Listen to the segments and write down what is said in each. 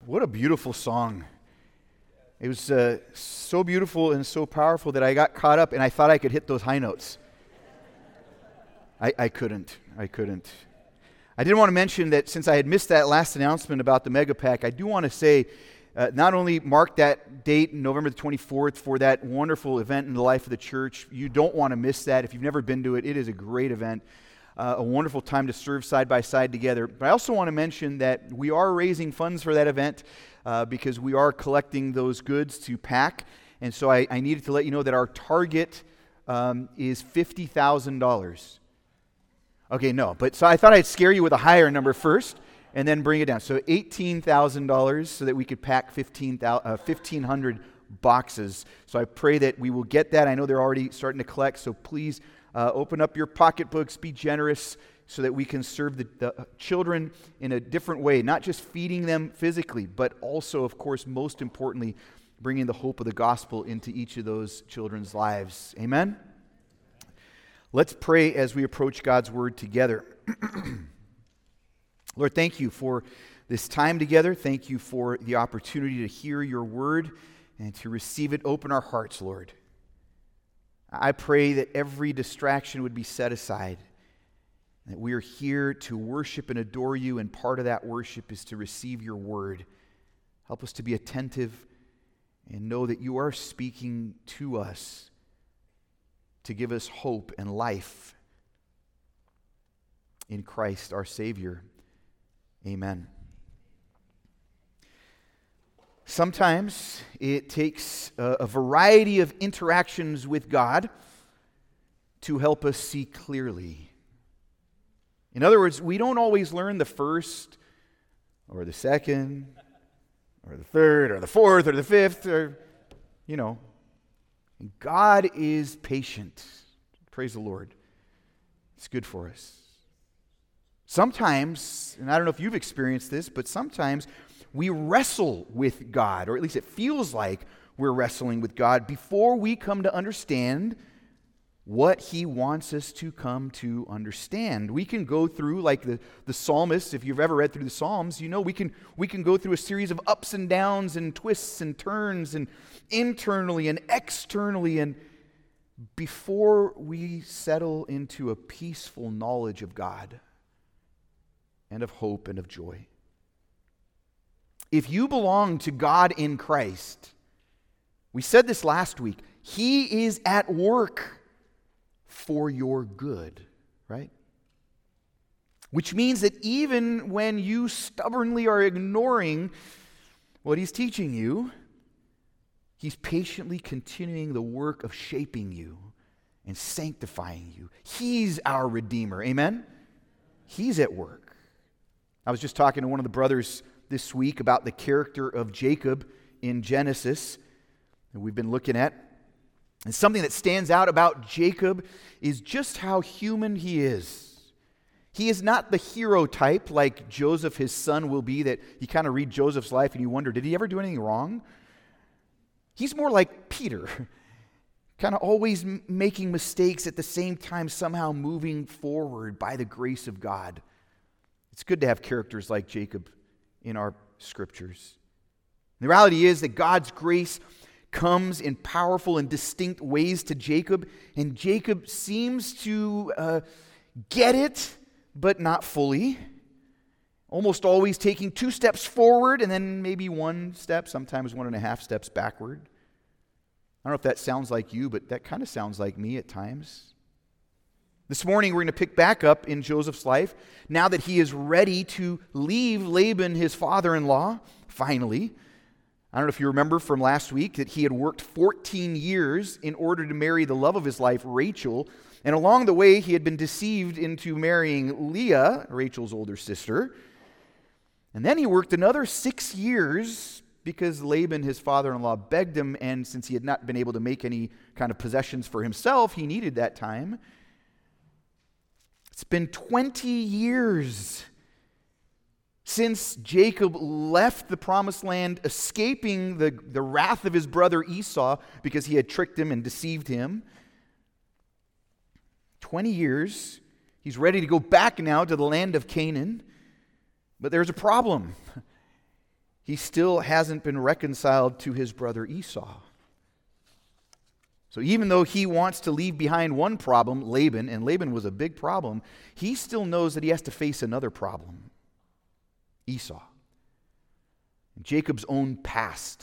What a beautiful song. It was so beautiful and so powerful that I got caught up and I thought I could hit those high notes. I couldn't. I did want to mention that since I had missed that last announcement about the Mega Pack, I do want to say, not only mark that date, November the 24th, for that wonderful event in the life of the church. You don't want to miss that. If you've never been to it, it is a great event. A wonderful time to serve side by side together. But I also want to mention that we are raising funds for that event because we are collecting those goods to pack. And so I needed to let you know that our target is $50,000. Okay, no. But so I thought I'd scare you with a higher number first and then bring it down. So $18,000 so that we could pack 1,500 boxes. So I pray that we will get that. I know they're already starting to collect, so please open up your pocketbooks, be generous so that we can serve the children in a different way, not just feeding them physically, but also, of course, most importantly, bringing the hope of the gospel into each of those children's lives. Amen? Let's pray as we approach God's word together. Lord, thank you for this time together. Thank you for the opportunity to hear your word and to receive it. Open our hearts, Lord. I pray that every distraction would be set aside, that we are here to worship and adore you, and part of that worship is to receive your word. Help us to be attentive and know that you are speaking to us to give us hope and life in Christ our Savior. Amen. Sometimes it takes a variety of interactions with God to help us see clearly. In other words, we don't always learn the first or the second or the third or the fourth or the fifth or, God is patient. Praise the Lord. It's good for us. Sometimes, and I don't know if you've experienced this, but sometimes we wrestle with God, or at least it feels like we're wrestling with God before we come to understand what He wants us to come to understand. We can go through, like the psalmist, if you've ever read through the Psalms, we can go through a series of ups and downs and twists and turns and internally and externally, and before we settle into a peaceful knowledge of God and of hope and of joy. If you belong to God in Christ, we said this last week, He is at work for your good, right? Which means that even when you stubbornly are ignoring what He's teaching you, He's patiently continuing the work of shaping you and sanctifying you. He's our Redeemer, amen? He's at work. I was just talking to one of the brothers this week about the character of Jacob in Genesis that we've been looking at. And something that stands out about Jacob is just how human he is. He is not the hero type like Joseph, his son, will be, that you kind of read Joseph's life and you wonder, did he ever do anything wrong? He's more like Peter, kind of always making mistakes at the same time, somehow moving forward by the grace of God. It's good to have characters like Jacob in our scriptures. The reality is that God's grace comes in powerful and distinct ways to Jacob, and Jacob seems to get it, but not fully. Almost always taking 2 steps forward and then maybe 1 step, sometimes 1.5 steps backward. I don't know if that sounds like you, but that kind of sounds like me at times. This morning, we're going to pick back up in Joseph's life now that he is ready to leave Laban, his father-in-law, finally. I don't know if you remember from last week that he had worked 14 years in order to marry the love of his life, Rachel. And along the way, he had been deceived into marrying Leah, Rachel's older sister. And then he worked another 6 years because Laban, his father-in-law, begged him. And since he had not been able to make any kind of possessions for himself, he needed that time. It's been 20 years since Jacob left the promised land, escaping the wrath of his brother Esau because he had tricked him and deceived him. 20 years. He's ready to go back now to the land of Canaan. But there's a problem. he still hasn't been reconciled to his brother Esau. So even though he wants to leave behind one problem, Laban, and Laban was a big problem, he still knows that he has to face another problem, Esau. Jacob's own past,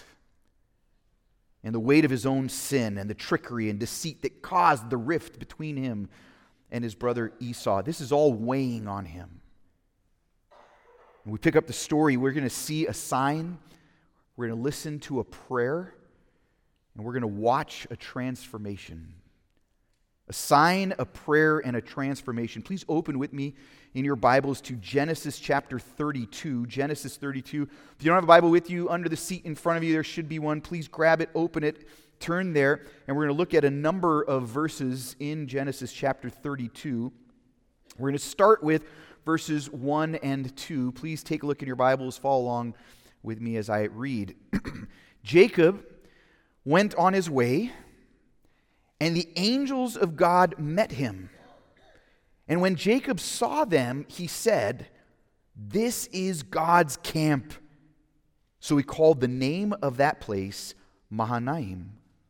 and the weight of his own sin, and the trickery and deceit that caused the rift between him and his brother Esau. This is all weighing on him. When we pick up the story, we're going to see a sign, we're going to listen to a prayer, and we're going to watch a transformation. A sign, a prayer, and a transformation. Please open with me in your Bibles to Genesis chapter 32. Genesis 32. If you don't have a Bible with you, under the seat in front of you, there should be one. Please grab it, open it, turn there, and we're going to look at a number of verses in Genesis chapter 32. We're going to start with verses 1 and 2. Please take a look in your Bibles, follow along with me as I read. Jacob went on his way, and the angels of God met him. And when Jacob saw them, he said, "This is God's camp." So he called the name of that place Mahanaim.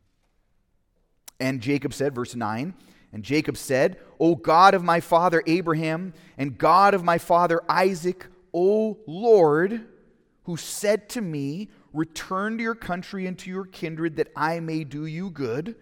And Jacob said, verse 9, and Jacob said, "O God of my father Abraham, and God of my father Isaac, O Lord, who said to me, 'Return to your country and to your kindred, that I may do you good,'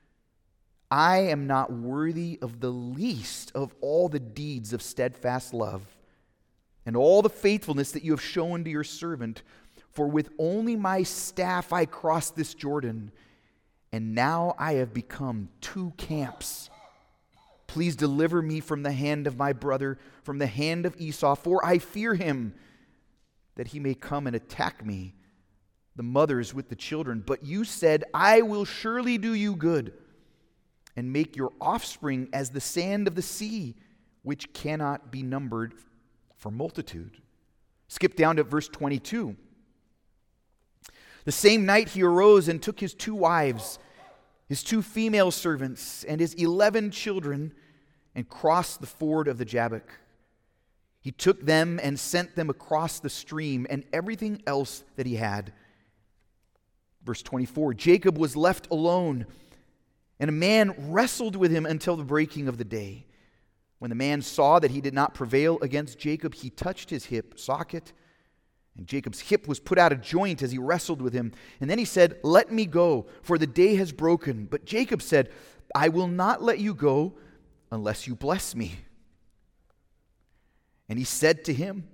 I am not worthy of the least of all the deeds of steadfast love and all the faithfulness that you have shown to your servant. For with only my staff I crossed this Jordan, and now I have become two camps. Please deliver me from the hand of my brother, from the hand of Esau, for I fear him, that he may come and attack me, the mothers with the children. But you said, I will surely do you good, and make your offspring as the sand of the sea, which cannot be numbered for multitude." Skip down to verse 22. The same night he arose and took his 2 wives, his 2 female servants, and his 11 children, and crossed the ford of the Jabbok. He took them and sent them across the stream, and everything else that he had. Verse 24, Jacob was left alone, and a man wrestled with him until the breaking of the day. When the man saw that he did not prevail against Jacob, he touched his hip socket, and Jacob's hip was put out of joint as he wrestled with him. And then he said, "Let me go, for the day has broken." But Jacob said, "I will not let you go unless you bless me." And he said to him,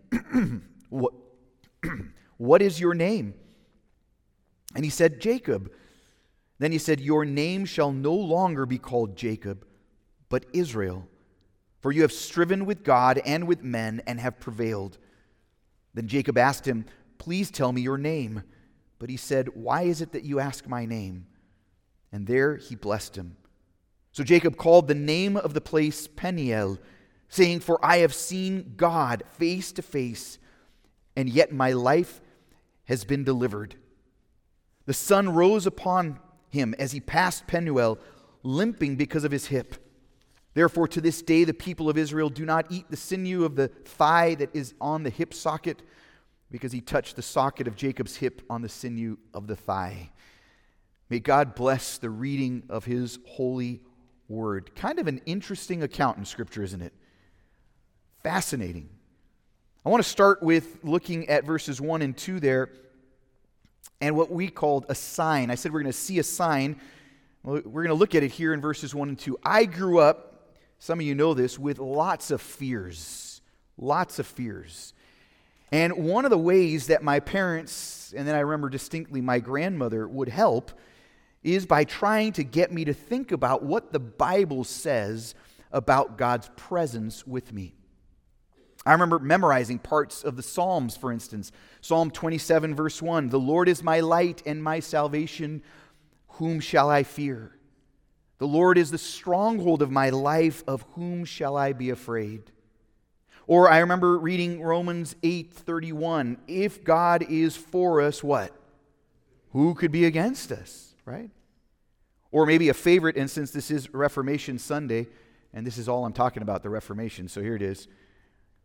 What is your name?" And he said, "Jacob." Then he said, "Your name shall no longer be called Jacob, but Israel, for you have striven with God and with men and have prevailed." Then Jacob asked him, "Please tell me your name." But he said, "Why is it that you ask my name?" And there he blessed him. So Jacob called the name of the place Peniel, saying, "For I have seen God face to face, and yet my life has been delivered." The sun rose upon him as he passed Penuel, limping because of his hip. Therefore, to this day, the people of Israel do not eat the sinew of the thigh that is on the hip socket, because he touched the socket of Jacob's hip on the sinew of the thigh. May God bless the reading of his holy word. Kind of an interesting account in Scripture, isn't it? Fascinating. I want to start with looking at verses 1 and 2 there, and what we called a sign. I said we're going to see a sign. Well, we're going to look at it here in verses 1 and 2. I grew up, some of you know this, with lots of fears. Lots of fears. And one of the ways that my parents, and then I remember distinctly my grandmother, would help is by trying to get me to think about what the Bible says about God's presence with me. I remember memorizing parts of the Psalms, for instance. Psalm 27, verse 1, "The Lord is my light and my salvation. Whom shall I fear? The Lord is the stronghold of my life. Of whom shall I be afraid?" Or I remember reading Romans 8:31, "If God is for us," what? "Who could be against us?" Right? Or maybe a favorite instance, this is Reformation Sunday, and this is all I'm talking about, the Reformation, so here it is.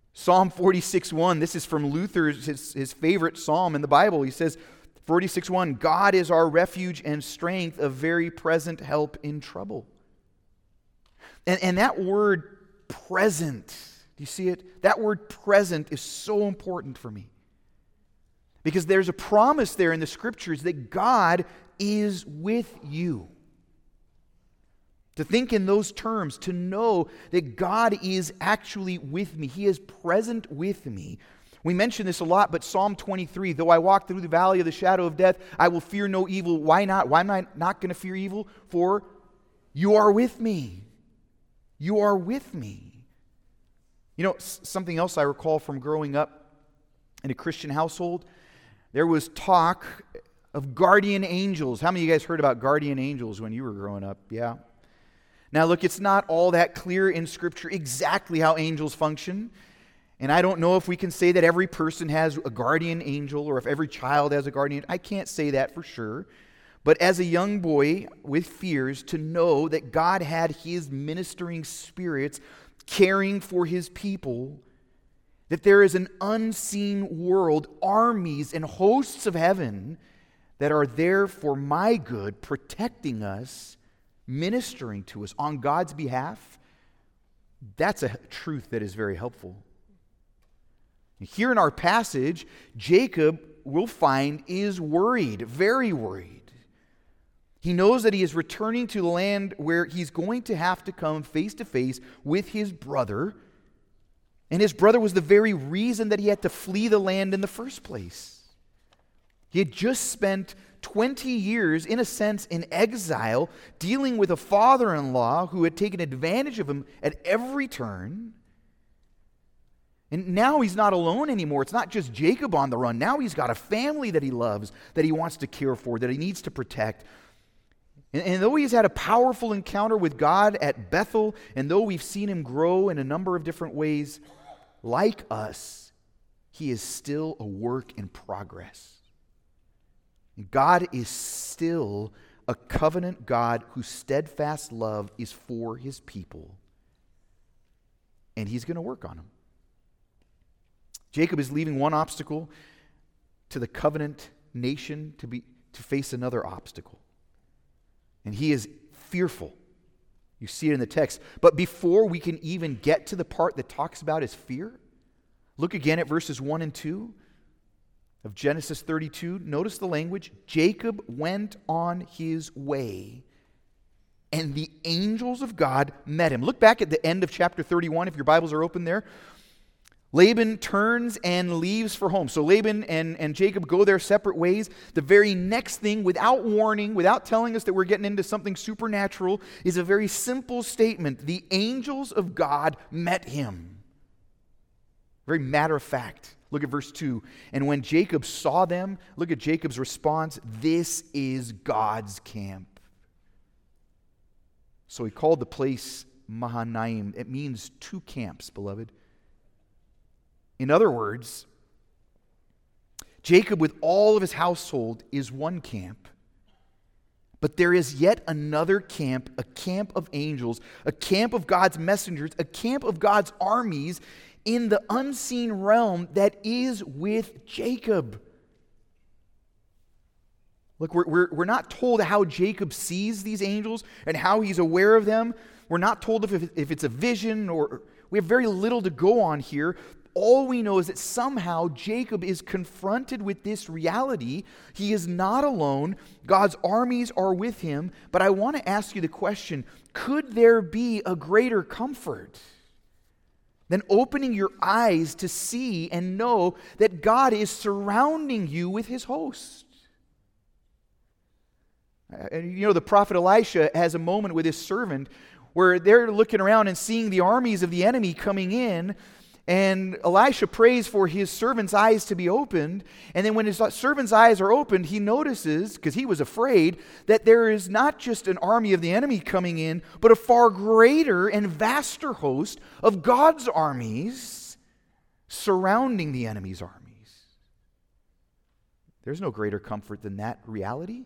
Psalm 46:1, this is from Luther's, his favorite psalm in the Bible. He says, 46:1, God is our refuge and strength, a very present help in trouble. And that word present, do you see it? That word present is so important for me. Because there's a promise there in the Scriptures that God is with you. To think in those terms, to know that God is actually with me. He is present with me. We mention this a lot, but Psalm 23, though I walk through the valley of the shadow of death, I will fear no evil. Why not? Why am I not going to fear evil? For you are with me. You are with me. You know, something else I recall from growing up in a Christian household, there was talk of guardian angels. How many of you guys heard about guardian angels when you were growing up? Yeah. Now look, it's not all that clear in Scripture exactly how angels function. And I don't know if we can say that every person has a guardian angel or if every child has a guardian. I can't say that for sure. But as a young boy with fears, to know that God had His ministering spirits caring for His people, that there is an unseen world, armies and hosts of heaven that are there for my good, protecting us, ministering to us on God's behalf, that's a truth that is very helpful. Here in our passage, Jacob, we'll find, is worried, very worried. He knows that he is returning to the land where he's going to have to come face to face with his brother. And his brother was the very reason that he had to flee the land in the first place. He had just spent 20 years, in a sense, in exile, dealing with a father-in-law who had taken advantage of him at every turn. And now he's not alone anymore. It's not just Jacob on the run. Now he's got a family that he loves, that he wants to care for, that he needs to protect. And though he's had a powerful encounter with God at Bethel, and though we've seen him grow in a number of different ways, like us, he is still a work in progress. God is still a covenant God whose steadfast love is for His people. And He's going to work on them. Jacob is leaving one obstacle to the covenant nation to face another obstacle. And he is fearful. You see it in the text. But before we can even get to the part that talks about his fear, look again at verses 1 and 2 of Genesis 32. Notice the language. Jacob went on his way, and the angels of God met him. Look back at the end of chapter 31 if your Bibles are open there. Laban turns and leaves for home. So Laban and Jacob go their separate ways. The very next thing, without warning, without telling us that we're getting into something supernatural, is a very simple statement. The angels of God met him. Very matter of fact. Look at verse 2. And when Jacob saw them, look at Jacob's response. This is God's camp. So he called the place Mahanaim. It means two camps, beloved. In other words, Jacob with all of his household is one camp, but there is yet another camp, a camp of angels, a camp of God's messengers, a camp of God's armies in the unseen realm that is with Jacob. Look, we're not told how Jacob sees these angels and how he's aware of them. We're not told if it's a vision, or we have very little to go on here. All we know is that somehow Jacob is confronted with this reality. He is not alone. God's armies are with him. But I want to ask you the question, could there be a greater comfort than opening your eyes to see and know that God is surrounding you with His host? And you know, the prophet Elisha has a moment with his servant where they're looking around and seeing the armies of the enemy coming in. And Elisha prays for his servant's eyes to be opened. And then when his servant's eyes are opened, he notices, because he was afraid, that there is not just an army of the enemy coming in, but a far greater and vaster host of God's armies surrounding the enemy's armies. There's no greater comfort than that reality.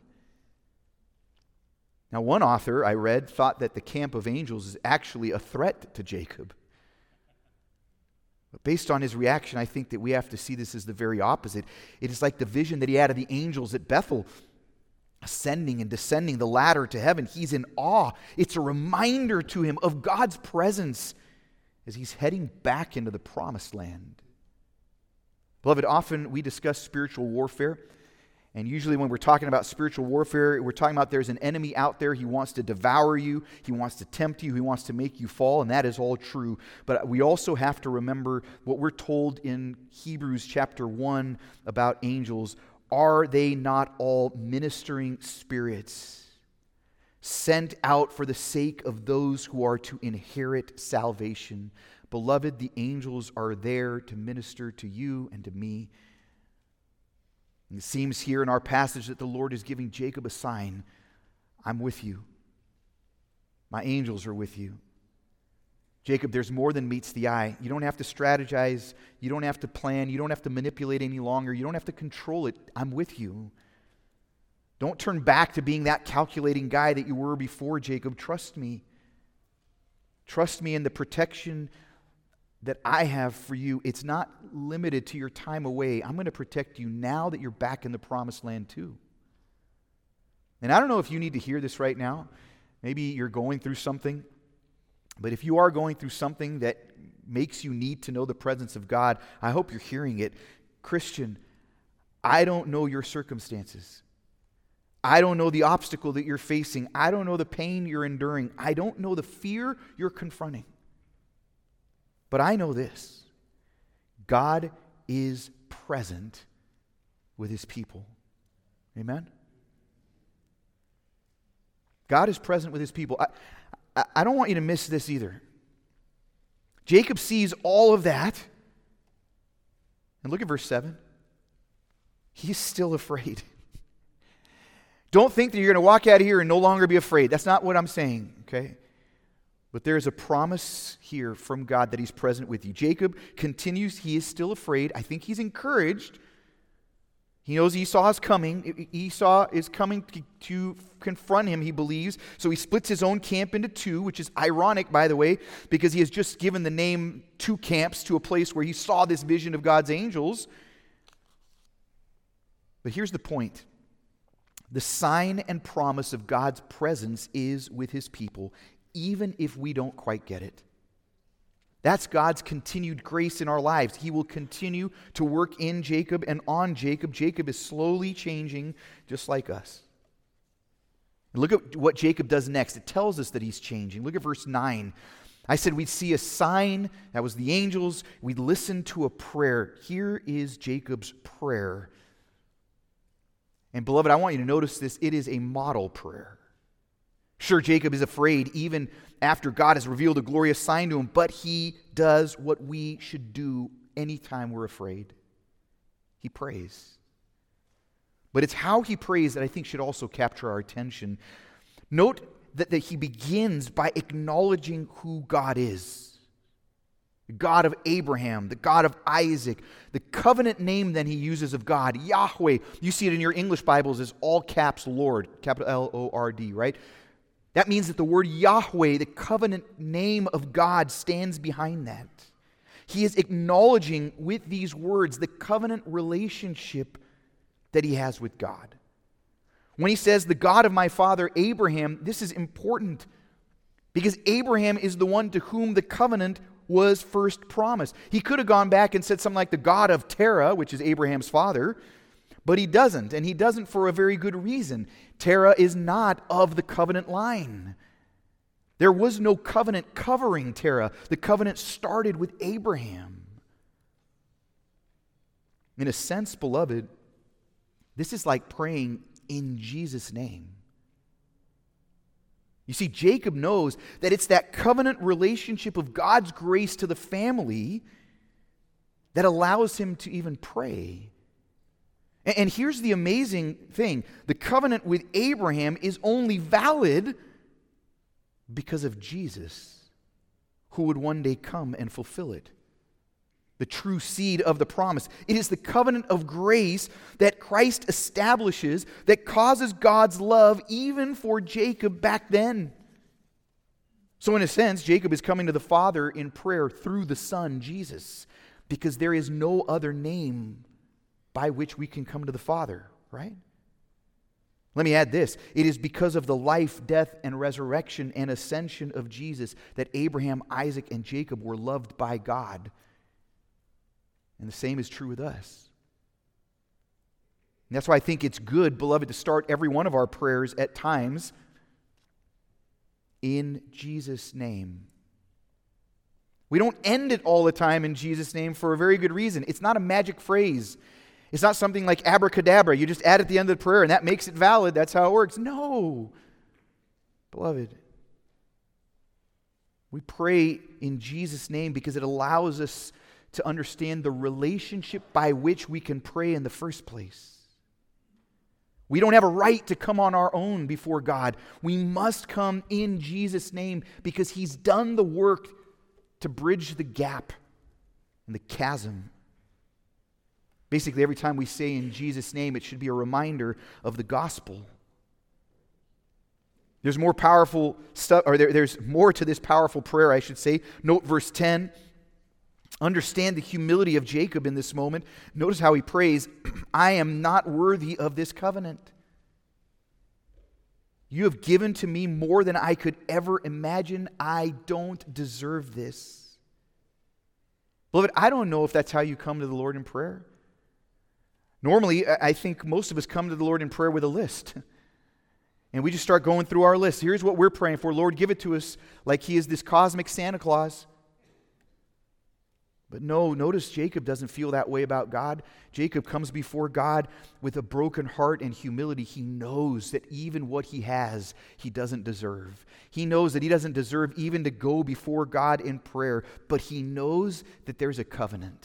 Now, one author I read thought that the camp of angels is actually a threat to Jacob. But based on his reaction, I think that we have to see this as the very opposite. It is like the vision that he had of the angels at Bethel, ascending and descending the ladder to heaven. He's in awe. It's a reminder to him of God's presence as he's heading back into the promised land. Beloved, often we discuss spiritual warfare. And usually when we're talking about spiritual warfare, we're talking about there's an enemy out there. He wants to devour you. He wants to tempt you. He wants to make you fall. And that is all true. But we also have to remember what we're told in Hebrews chapter 1 about angels. Are they not all ministering spirits sent out for the sake of those who are to inherit salvation? Beloved, the angels are there to minister to you and to me. It seems here in our passage that the Lord is giving Jacob a sign. I'm with you. My angels are with you. Jacob, there's more than meets the eye. You don't have to strategize. You don't have to plan. You don't have to manipulate any longer. You don't have to control it. I'm with you. Don't turn back to being that calculating guy that you were before, Jacob. Trust me. Trust me in the protection that I have for you. It's not limited to your time away. I'm going to protect you now that you're back in the promised land too. And I don't know if you need to hear this right now. Maybe you're going through something. But if you are going through something that makes you need to know the presence of God, I hope you're hearing it. Christian, I don't know your circumstances. I don't know the obstacle that you're facing. I don't know the pain you're enduring. I don't know the fear you're confronting. But I know this: God is present with his people. Amen? God is present with his people. I don't want you to miss this either. Jacob sees all of that. And look at verse 7. He's still afraid. Don't think that you're going to walk out of here and no longer be afraid. That's not what I'm saying, okay? But there is a promise here from God that he's present with you. Jacob continues. He is still afraid. I think he's encouraged. He knows Esau is coming. Esau is coming to confront him, he believes. So he splits his own camp into two, which is ironic, by the way, because he has just given the name two camps to a place where he saw this vision of God's angels. But here's the point. The sign and promise of God's presence is with his people, even if we don't quite get it. That's God's continued grace in our lives. He will continue to work in Jacob and on Jacob. Jacob is slowly changing just like us. And look at what Jacob does next. It tells us that he's changing. Look at verse 9. I said we'd see a sign. That was the angels. We'd listen to a prayer. Here is Jacob's prayer. And beloved, I want you to notice this. It is a model prayer. Sure, Jacob is afraid even after God has revealed a glorious sign to him, but he does what we should do anytime we're afraid. He prays. But it's how he prays that I think should also capture our attention. Note that he begins by acknowledging who God is. The God of Abraham, the God of Isaac, the covenant name then he uses of God, Yahweh. You see it in your English Bibles as all caps Lord, capital L-O-R-D, right? That means that the word Yahweh, the covenant name of God, stands behind that. He is acknowledging with these words the covenant relationship that he has with God. When he says, the God of my father Abraham, this is important because Abraham is the one to whom the covenant was first promised. He could have gone back and said something like the God of Terah, which is Abraham's father, but he doesn't, and he doesn't for a very good reason. Terah is not of the covenant line. There was no covenant covering Terah. The covenant started with Abraham. In a sense, beloved, this is like praying in Jesus' name. You see, Jacob knows that it's that covenant relationship of God's grace to the family that allows him to even pray. And here's the amazing thing. The covenant with Abraham is only valid because of Jesus, who would one day come and fulfill it. The true seed of the promise. It is the covenant of grace that Christ establishes that causes God's love even for Jacob back then. So in a sense, Jacob is coming to the Father in prayer through the Son, Jesus. because there is no other name by which we can come to the Father, right? Let me add this. It is because of the life, death, and resurrection and ascension of Jesus that Abraham, Isaac, and Jacob were loved by God. And the same is true with us. And that's why I think it's good, beloved, to start every one of our prayers at times in Jesus' name. We don't end it all the time in Jesus' name for a very good reason. It's not a magic phrase. It's not something like abracadabra. You just add at the end of the prayer and that makes it valid. That's how it works. No. Beloved, we pray in Jesus' name because it allows us to understand the relationship by which we can pray in the first place. We don't have a right to come on our own before God. We must come in Jesus' name because He's done the work to bridge the gap and the chasm. Basically, every time we say in Jesus' name, it should be a reminder of the gospel. There's more powerful stuff, or there's more to this powerful prayer, I should say. Note verse 10. Understand the humility of Jacob in this moment. Notice how he prays, I am not worthy of this covenant. You have given to me more than I could ever imagine. I don't deserve this. Beloved, I don't know if that's how you come to the Lord in prayer. Normally, I think most of us come to the Lord in prayer with a list. And we just start going through our list. Here's what we're praying for. Lord, give it to us like He is this cosmic Santa Claus. But no, notice Jacob doesn't feel that way about God. Jacob comes before God with a broken heart and humility. He knows that even what he has, he doesn't deserve. He knows that he doesn't deserve even to go before God in prayer, but he knows that there's a covenant.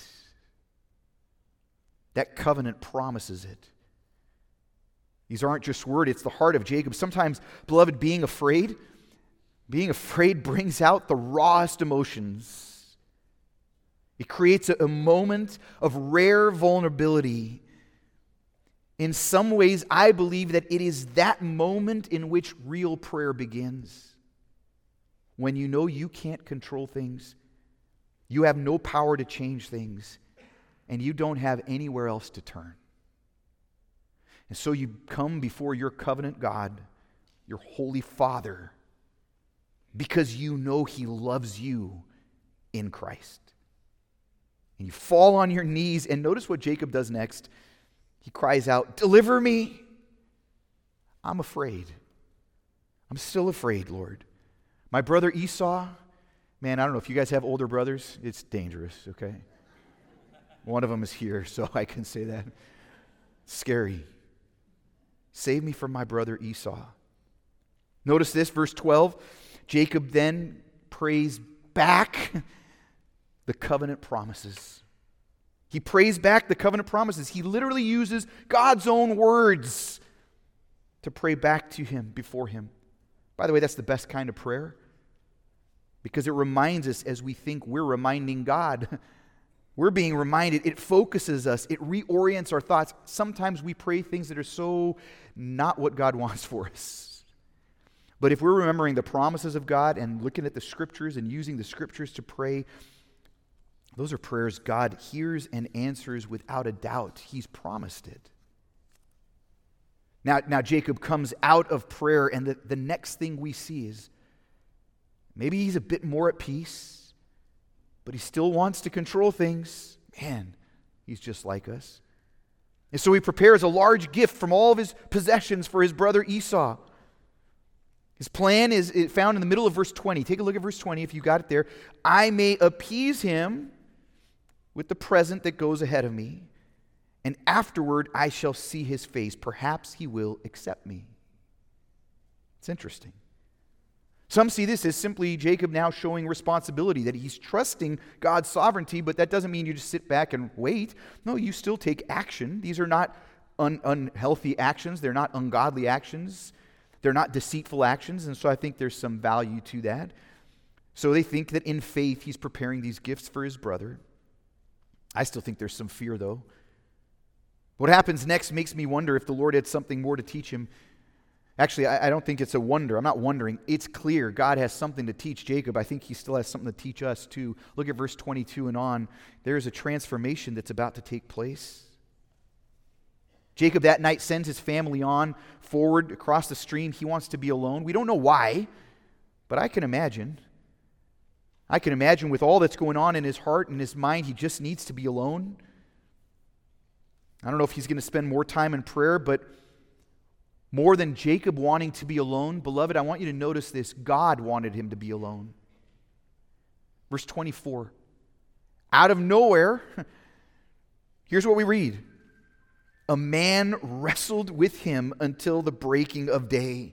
That covenant promises it. These aren't just words, it's the heart of Jacob. Sometimes, beloved, being afraid brings out the rawest emotions. It creates a moment of rare vulnerability. In some ways, I believe that it is that moment in which real prayer begins. When you know you can't control things, you have no power to change things, and you don't have anywhere else to turn. And so you come before your covenant God, your holy Father, because you know He loves you in Christ. And you fall on your knees, and notice what Jacob does next. He cries out, deliver me. I'm afraid. I'm still afraid, Lord. My brother Esau, man, I don't know if you guys have older brothers. It's dangerous, okay? One of them is here, so I can say that. Scary. Save me from my brother Esau. Notice this, verse 12. Jacob then prays back the covenant promises. He prays back the covenant promises. He literally uses God's own words to pray back to Him, before Him. By the way, that's the best kind of prayer because it reminds us as we think we're reminding God. We're being reminded. It focuses us. It reorients our thoughts. Sometimes we pray things that are so not what God wants for us. But if we're remembering the promises of God and looking at the Scriptures and using the Scriptures to pray, those are prayers God hears and answers without a doubt. He's promised it. Now Jacob comes out of prayer, and the next thing we see is maybe he's a bit more at peace, but he still wants to control things. Man, he's just like us. And so he prepares a large gift from all of his possessions for his brother Esau. His plan is found in the middle of verse 20. Take a look at verse 20 if you got it there. I may appease him with the present that goes ahead of me, and afterward I shall see his face. Perhaps he will accept me. It's interesting. Some see this as simply Jacob now showing responsibility, that he's trusting God's sovereignty, but that doesn't mean you just sit back and wait. No, you still take action. These are not unhealthy actions. They're not ungodly actions. They're not deceitful actions, and so I think there's some value to that. So they think that in faith he's preparing these gifts for his brother. I still think there's some fear, though. What happens next makes me wonder if the Lord had something more to teach him. Actually, I don't think it's a wonder. I'm not wondering. It's clear God has something to teach Jacob. I think he still has something to teach us too. Look at verse 22 and on. There is a transformation that's about to take place. Jacob that night sends his family on forward across the stream. He wants to be alone. We don't know why, but I can imagine. I can imagine with all that's going on in his heart and his mind, he just needs to be alone. I don't know if he's going to spend more time in prayer, but more than Jacob wanting to be alone, beloved, I want you to notice this. God wanted him to be alone. Verse 24. Out of nowhere, here's what we read. A man wrestled with him until the breaking of day.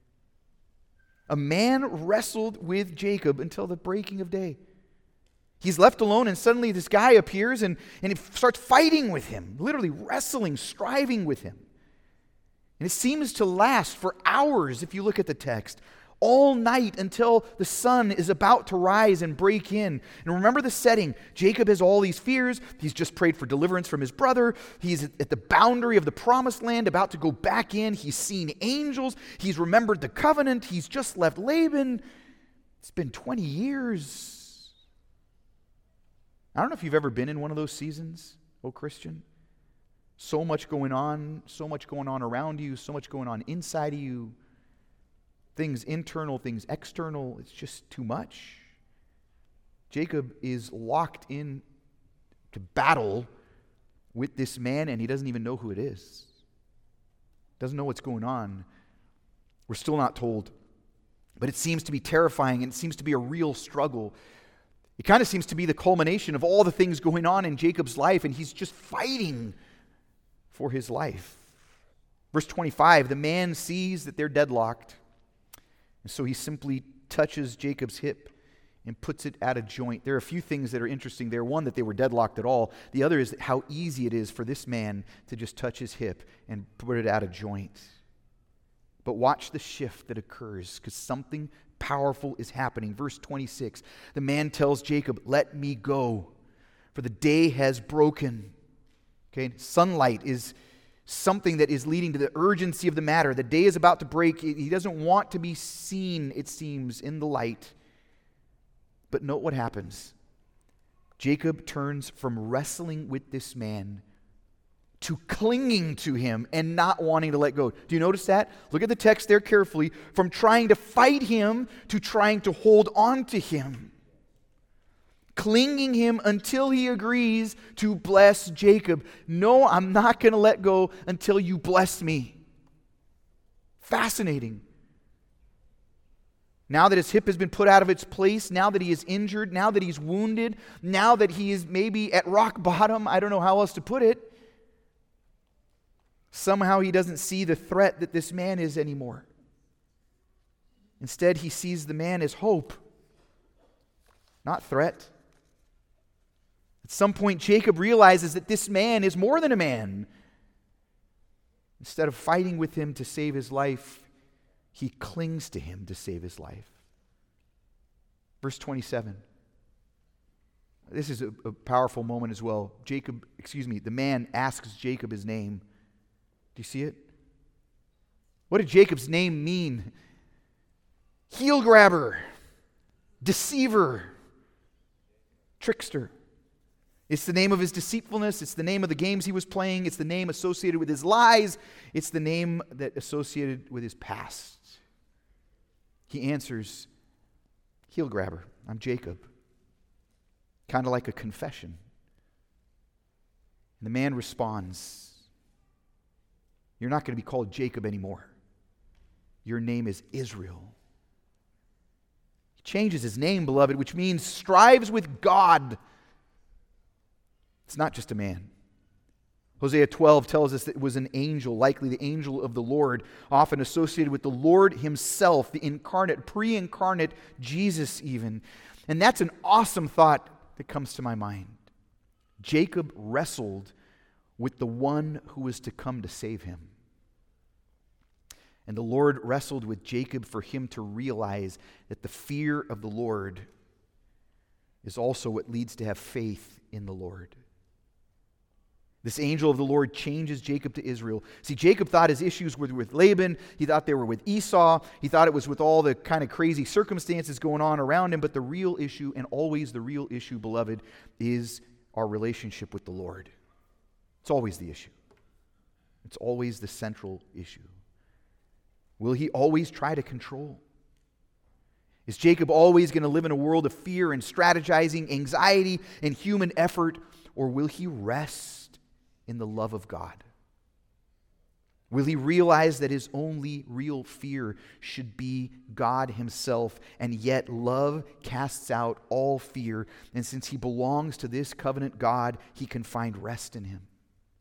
A man wrestled with Jacob until the breaking of day. He's left alone, and suddenly this guy appears and he starts fighting with him, literally wrestling, striving with him. And it seems to last for hours if you look at the text, all night until the sun is about to rise and break in. And remember the setting. Jacob has all these fears. He's just prayed for deliverance from his brother. He's at the boundary of the promised land, about to go back in. He's seen angels. He's remembered the covenant. He's just left Laban. It's been 20 years. I don't know if you've ever been in one of those seasons, oh Christian. So much going on around you, so much going on inside of you. Things internal, things external, it's just too much. Jacob is locked in to battle with this man, and he doesn't even know who it is. Doesn't know what's going on. We're still not told. But it seems to be terrifying, and it seems to be a real struggle. It kind of seems to be the culmination of all the things going on in Jacob's life, and he's just fighting for his life. Verse 25, the man sees that they're deadlocked, and so he simply touches Jacob's hip and puts it out of joint. There are a few things that are interesting there. One, that they were deadlocked at all. The other is how easy it is for this man to just touch his hip and put it out of joint. But watch the shift that occurs, because something powerful is happening. Verse 26, the man tells Jacob, "Let me go, for the day has broken." Okay, sunlight is something that is leading to the urgency of the matter. The day is about to break. He doesn't want to be seen, it seems, in the light. But note what happens. Jacob turns from wrestling with this man to clinging to him and not wanting to let go. Do you notice that? Look at the text there carefully. From trying to fight him to trying to hold on to him. Clinging him until he agrees to bless Jacob. No, I'm not going to let go until you bless me. Fascinating. Now that his hip has been put out of its place, now that he is injured, now that he's wounded, now that he is maybe at rock bottom, I don't know how else to put it, somehow he doesn't see the threat that this man is anymore. Instead, he sees the man as hope, not threat. At some point, Jacob realizes that this man is more than a man. Instead of fighting with him to save his life, he clings to him to save his life. Verse 27. This is a powerful moment as well. The man asks Jacob his name. Do you see it? What did Jacob's name mean? Heel grabber, deceiver, trickster. It's the name of his deceitfulness. It's the name of the games he was playing. It's the name associated with his lies. It's the name that associated with his past. He answers, heel grabber, I'm Jacob. Kind of like a confession. And the man responds, you're not going to be called Jacob anymore. Your name is Israel. He changes his name, beloved, which means strives with God. It's not just a man. Hosea 12 tells us that it was an angel, likely the angel of the Lord, often associated with the Lord himself, the incarnate, pre-incarnate Jesus even. And that's an awesome thought that comes to my mind. Jacob wrestled with the one who was to come to save him. And the Lord wrestled with Jacob for him to realize that the fear of the Lord is also what leads to have faith in the Lord. This angel of the Lord changes Jacob to Israel. See, Jacob thought his issues were with Laban. He thought they were with Esau. He thought it was with all the kind of crazy circumstances going on around him. But the real issue, and always the real issue, beloved, is our relationship with the Lord. It's always the issue. It's always the central issue. Will he always try to control? Is Jacob always going to live in a world of fear and strategizing, anxiety and human effort? Or will he rest in the love of God? Will he realize that his only real fear should be God himself, and yet love casts out all fear, and since he belongs to this covenant God, he can find rest in him?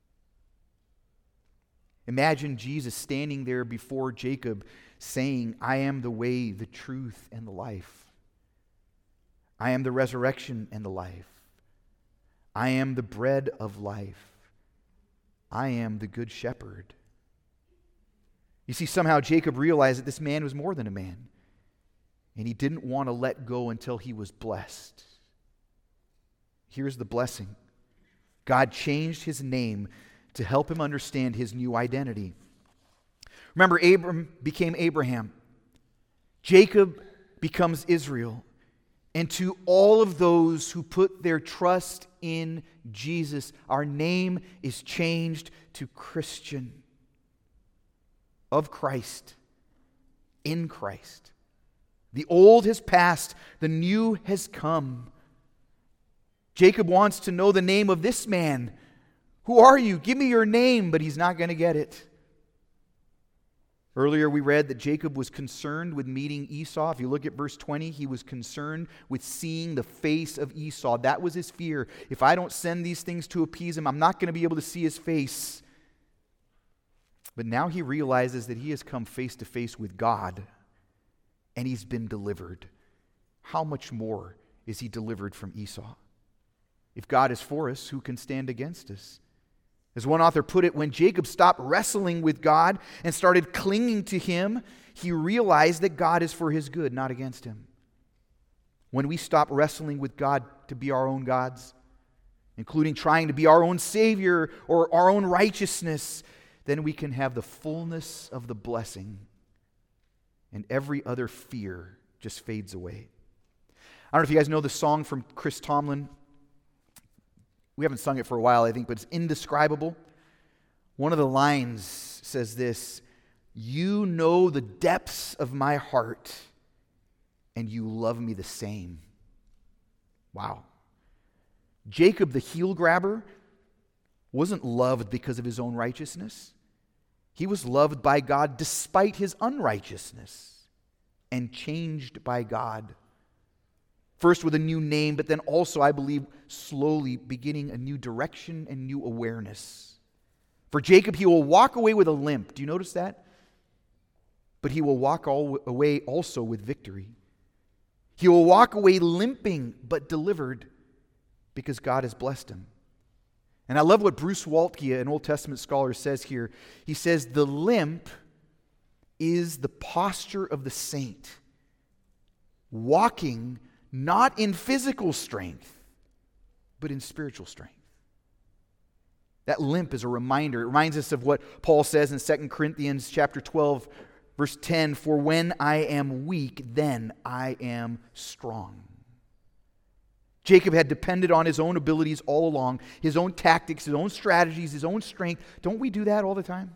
Imagine Jesus standing there before Jacob saying, I am the way, the truth, and the life. I am the resurrection and the life. I am the bread of life. I am the good shepherd. You see, somehow Jacob realized that this man was more than a man, and he didn't want to let go until he was blessed. Here's the blessing. God changed his name to help him understand his new identity. Remember, Abram became Abraham. Jacob becomes Israel. And to all of those who put their trust in Jesus, our name is changed to Christian. Of Christ. In Christ. The old has passed, the new has come. Jacob wants to know the name of this man. Who are you? Give me your name, but he's not going to get it. Earlier we read that Jacob was concerned with meeting Esau. If you look at verse 20, he was concerned with seeing the face of Esau. That was his fear. If I don't send these things to appease him, I'm not going to be able to see his face. But now he realizes that he has come face to face with God, and he's been delivered. How much more is he delivered from Esau? If God is for us, who can stand against us? As one author put it, when Jacob stopped wrestling with God and started clinging to him, he realized that God is for his good, not against him. When we stop wrestling with God to be our own gods, including trying to be our own Savior or our own righteousness, then we can have the fullness of the blessing, and every other fear just fades away. I don't know if you guys know the song from Chris Tomlin. We haven't sung it for a while, I think, but it's indescribable. One of the lines says this: you know the depths of my heart, and you love me the same. Wow. Jacob, the heel grabber, wasn't loved because of his own righteousness. He was loved by God despite his unrighteousness and changed by God. First with a new name, but then also, I believe, slowly beginning a new direction and new awareness. For Jacob, he will walk away with a limp. Do you notice that? But he will walk away also with victory. He will walk away limping, but delivered, because God has blessed him. And I love what Bruce Waltke, an Old Testament scholar, says here. He says, the limp is the posture of the saint, walking not in physical strength, but in spiritual strength. That limp is a reminder. It reminds us of what Paul says in 2 Corinthians chapter 12, verse 10, for when I am weak, then I am strong. Jacob had depended on his own abilities all along, his own tactics, his own strategies, his own strength. Don't we do that all the time?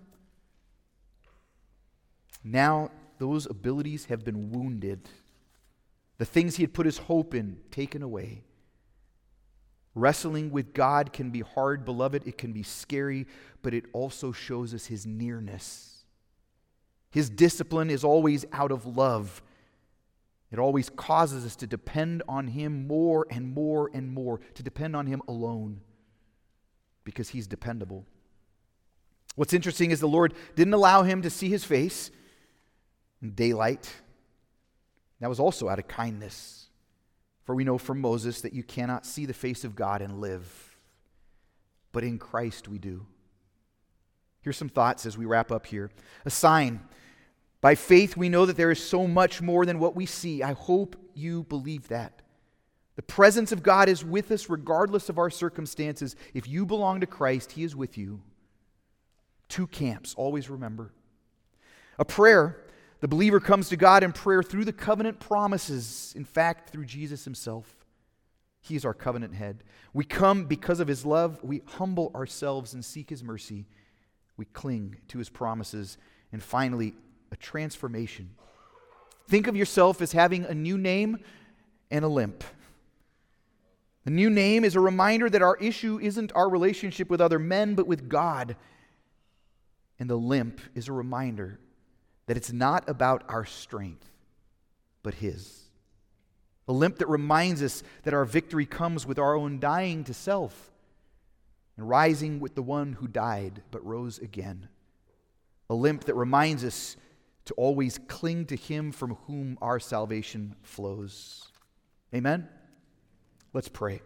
Now, those abilities have been wounded. The things he had put his hope in, taken away. Wrestling with God can be hard, beloved. It can be scary, but it also shows us his nearness. His discipline is always out of love. It always causes us to depend on him more and more and more, to depend on him alone, because he's dependable. What's interesting is the Lord didn't allow him to see his face in daylight. That was also out of kindness. For we know from Moses that you cannot see the face of God and live. But in Christ we do. Here's some thoughts as we wrap up here. A sign. By faith we know that there is so much more than what we see. I hope you believe that. The presence of God is with us regardless of our circumstances. If you belong to Christ, He is with you. Two camps, always remember. A prayer, the believer comes to God in prayer through the covenant promises, in fact, through Jesus Himself. He is our covenant head. We come because of His love. We humble ourselves and seek His mercy. We cling to His promises. And finally, a transformation. Think of yourself as having a new name and a limp. The new name is a reminder that our issue isn't our relationship with other men, but with God. And the limp is a reminder that it's not about our strength, but His. A limp that reminds us that our victory comes with our own dying to self and rising with the one who died but rose again. A limp that reminds us to always cling to Him from whom our salvation flows. Amen? Let's pray.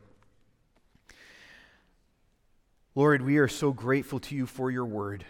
Lord, we are so grateful to You for Your word.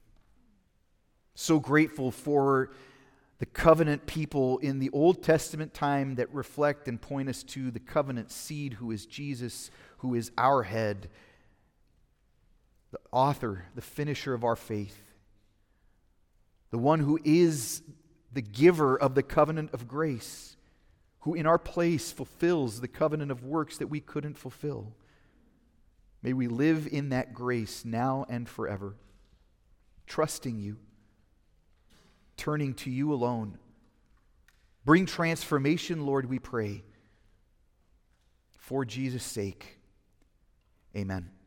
So grateful for the covenant people in the Old Testament time that reflect and point us to the covenant seed who is Jesus, who is our head, the author, the finisher of our faith, the one who is the giver of the covenant of grace, who in our place fulfills the covenant of works that we couldn't fulfill. May we live in that grace now and forever, trusting You, turning to You alone. Bring transformation, Lord, we pray. For Jesus' sake, amen.